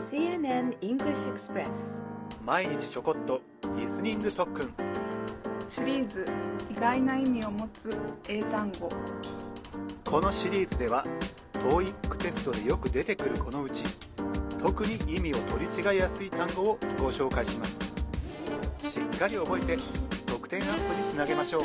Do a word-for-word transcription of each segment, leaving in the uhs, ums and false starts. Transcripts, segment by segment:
シーエヌエヌ English Express 毎日ちょこっとリスニング特訓シリーズ意外な意味を持つ英単語。 このシリーズでは トーイック テストでよく出てくるこのうち特に意味を取り違いやすい単語をご紹介します。しっかり覚えて得点アップにつなげましょう。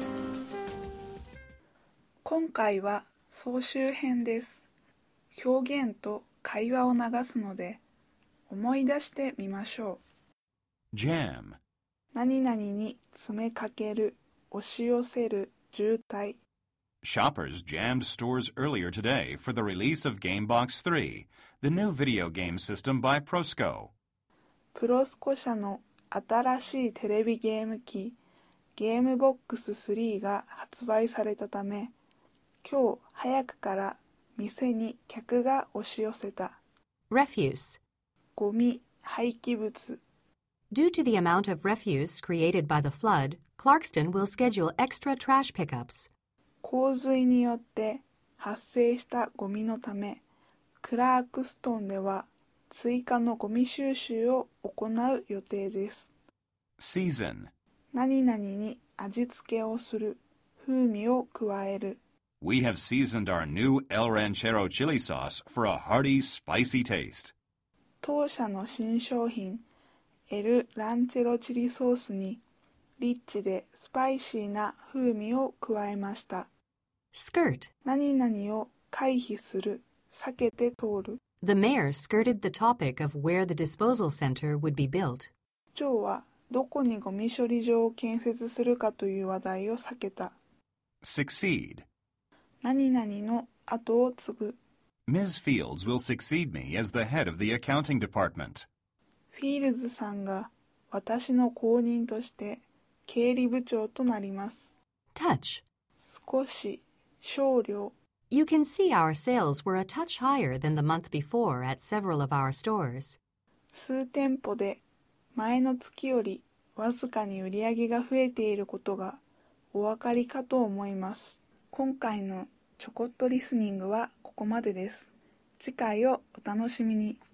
今回は総集編です。表現と会話を流すので思い出してみましょう。Jam. 何々に詰めかける、押し寄せる、渋滞。 Shoppers jammed stores earlier today for the release of GameBox three, the new video game system by Prosco. プロスコ社の新しいテレビゲーム機、ゲームボックススリーが発売されたため、今日早くから店に客が押し寄せた。 Refuse. ゴミ、廃棄物。 Due to the amount of refuse created by the flood, Clarkston will schedule extra trash pickups. 洪水によって発生したゴミのため、クラークストンでは追加のゴミ収集を行う予定です。 Season. 何々に味付けをする、風味を加える。 We have seasoned our new El Ranchero chili sauce for a hearty, spicy taste. 当社の新商品、エル・ランチェロチリソースにリッチでスパイシーな風味を加えました。 Skirt. 何々を回避する、避けて通る。 The mayor skirted the topic of where the disposal center would be built. 市長はどこにゴミ処理場を建設するかという話題を避けた。 Succeed. 何々の後を継ぐ。 Miz Fields will succeed me as the head of the accounting department. フィールズさんが私の後任として経理部長となります。 Touch. 少し、少量。 You can see our sales were a touch higher than the month before at several of our stores. 数店舗で前の月よりわずかに売り上げが増えていることがお分かりかと思います。今回のちょこっとリスニングはここまでです。次回をお楽しみに。